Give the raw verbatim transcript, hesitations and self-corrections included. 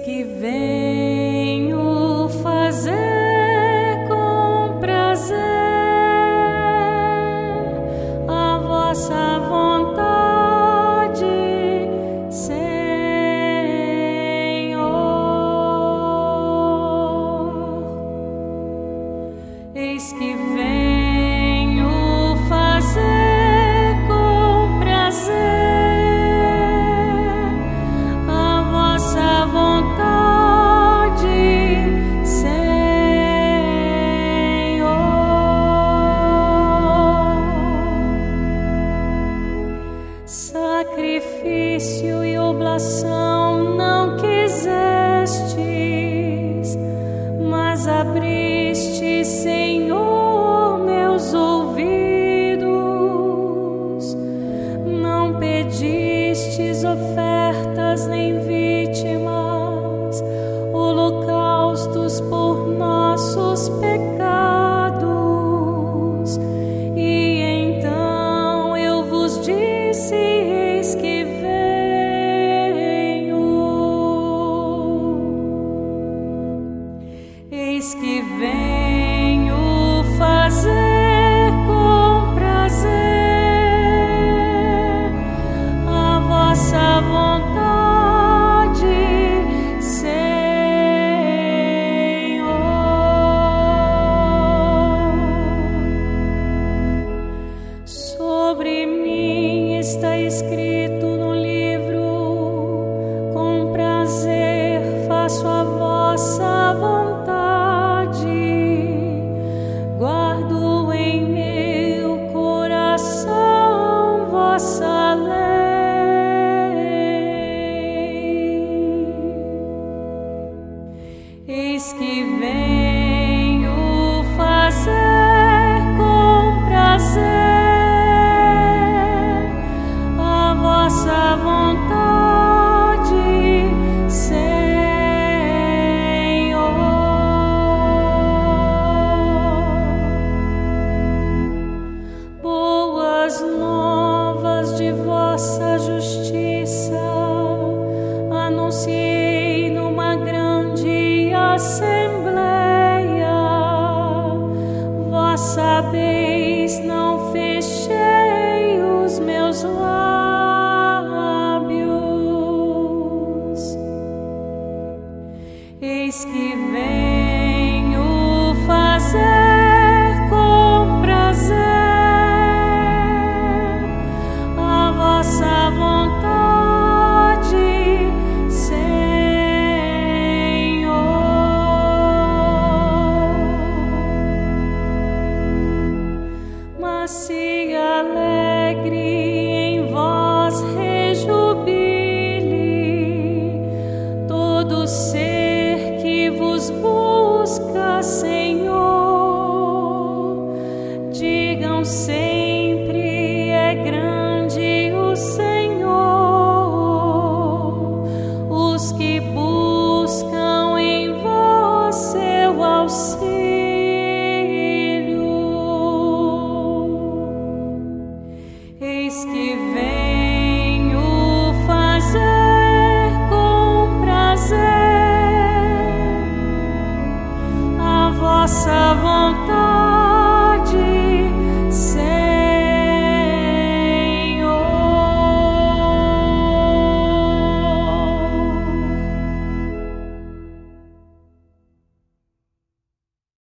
que venho fazer com prazer a vossa vontade, Senhor. Eis que venho fazer com prazer sacrifício e oblação não quisestes, mas abriste, Senhor, meus ouvidos. Não pedistes ofertas nem vítimas, holocaustos por nossos pecados. E então eu vos disse: Eis que venho, eis que venho fazer com prazer a vossa vontade, Senhor. Sobre mim está escrito no livro: com prazer faço a vossa vontade, guardo em meu coração vossa lei. Eis que venho fazer com prazer a vossa vontade, Senhor. Boas novas de vossa justiça anunciei numa grande assembleia. Vós sabeis, não fechei os meus lábios. Eis que venho fazer com prazer a vossa vontade, Senhor. Mas se alegre em vós rejubile todo ser que vos busca, Senhor. Digam sempre: é grande o Senhor. Os que buscam em vós seu auxílio. Eis que vem